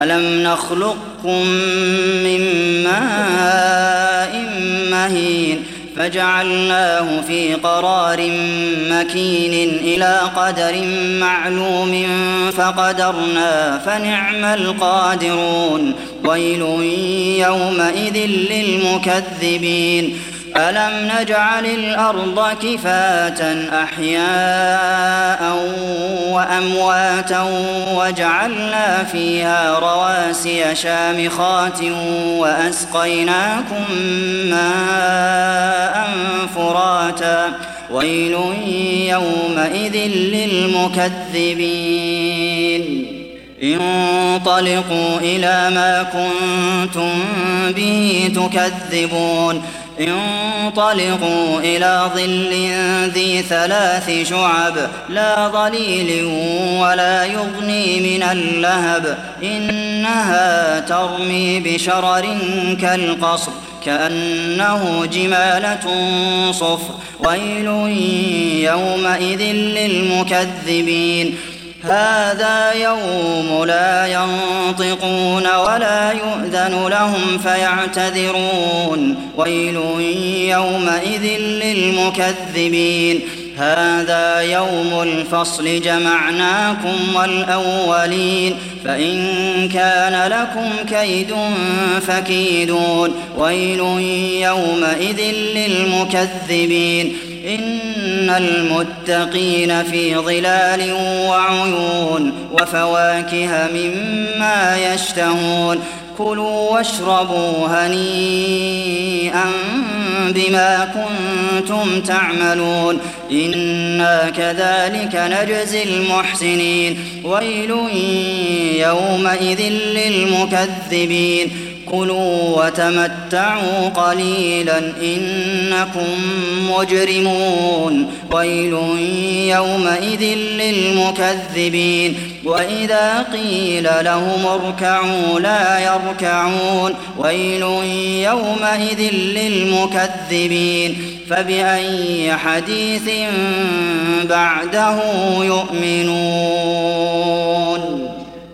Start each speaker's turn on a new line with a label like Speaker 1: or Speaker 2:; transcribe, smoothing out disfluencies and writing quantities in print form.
Speaker 1: ألم نخلقكم من ماء مهين فجعلناه في قرار مكين إلى قدر معلوم فقدرنا فنعم القادرون ويل يومئذ للمكذبين ألم نجعل الأرض كفاة أحياء وأمواتا وجعلنا فيها رواسي شامخات وأسقيناكم ماء فراتا ويل يومئذ للمكذبين انطلقوا إلى ما كنتم به تكذبون انطلقوا إلى ظل ذي 3 شعب لا ظليل ولا يغني من اللهب إنها ترمي بشرر كالقصر كأنه جمالة صفر ويل يومئذ للمكذبين هذا يوم لا ينطقون ولا يؤذن لهم فيعتذرون ويل يومئذ للمكذبين هذا يوم الفصل جمعناكم والأولين فإن كان لكم كيد فكيدون ويل يومئذ للمكذبين إن المتقين في ظلال وعيون وفواكه مما يشتهون كلوا واشربوا هنيئا بما كنتم تعملون إنا كذلك نجزي المحسنين ويل يومئذ للمكذبين كلوا وتمتعوا قليلا إنكم مجرمون ويل يومئذ للمكذبين وإذا قيل لهم اركعوا لا يركعون ويل يومئذ للمكذبين فبأي حديث بعده يؤمنون